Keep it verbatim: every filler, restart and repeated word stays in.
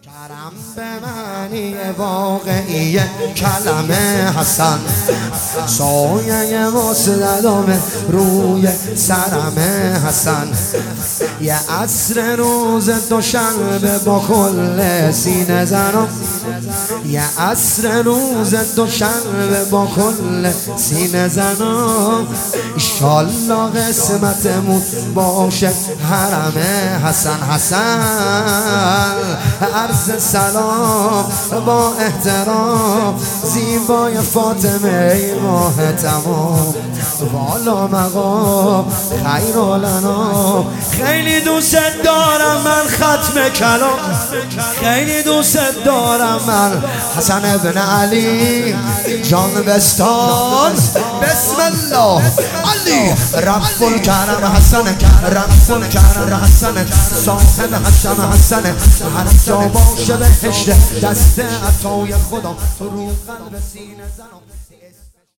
کرم به معنی واقعی کلمه حسن، سایه واسدم روی سرم حسن. یه عصر روز دوشنبه با کل سینه زنم، یه عصر روز دوشنبه با کل سینه زنم. ایشالله قسمتمون باشه حرم حسن حسن. عرض سلام با احترام زیبای فاطمه ماه تمام، والا مقام خیر لنا. خیلی دوست دارم من ختم کلام، خیلی دوست دارم من حسن ابن علی جان بستان. بسم الله علی رب الکرم حسن، رب الکرم حسن، صاحب حسن حسن. هر جا باشه بهشت دست عطای خدا رو قلب سینه زنم.